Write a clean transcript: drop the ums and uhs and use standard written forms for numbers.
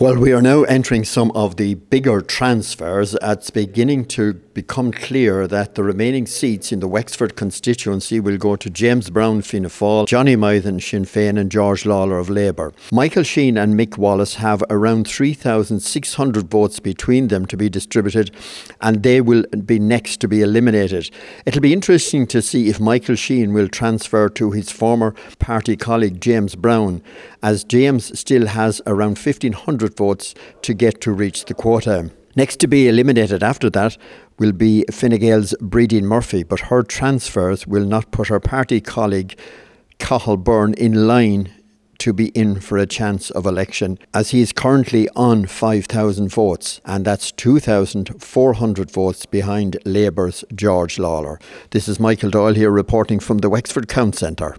Well, we are now entering some of the bigger transfers. It's beginning to become clear that the remaining seats in the Wexford constituency will go to James Brown, Fianna Fáil, Johnny Mythen, Sinn Féin and George Lawler of Labour. Michael Sheen and Mick Wallace have around 3,600 votes between them to be distributed, and they will be next to be eliminated. It'll be interesting to see if Michael Sheen will transfer to his former party colleague James Brown, as James still has around 1,500 votes to get to reach the quota. Next to be eliminated after that will be Fine Gael's Brídín Murphy, but her transfers will not put her party colleague Cathal Byrne in line to be in for a chance of election, as he is currently on 5,000 votes, and that's 2,400 votes behind Labour's George Lawler. This is Michael Doyle here reporting from the Wexford Count Centre.